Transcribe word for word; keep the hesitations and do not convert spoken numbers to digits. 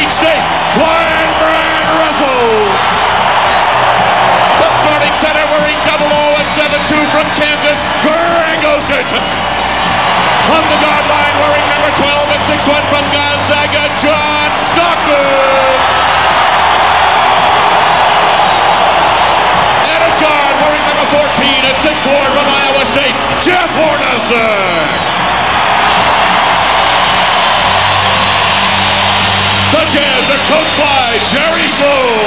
State, Brian Brand Russell. The starting center wearing double O and seven two from Kansas, Greg Ostertag. On the guard line wearing number twelve and six one from Gonzaga, John Stockton. And at guard wearing number fourteen and six four from Iowa State, Jeff Hornacek. The Jazz are coached by Jerry Sloan.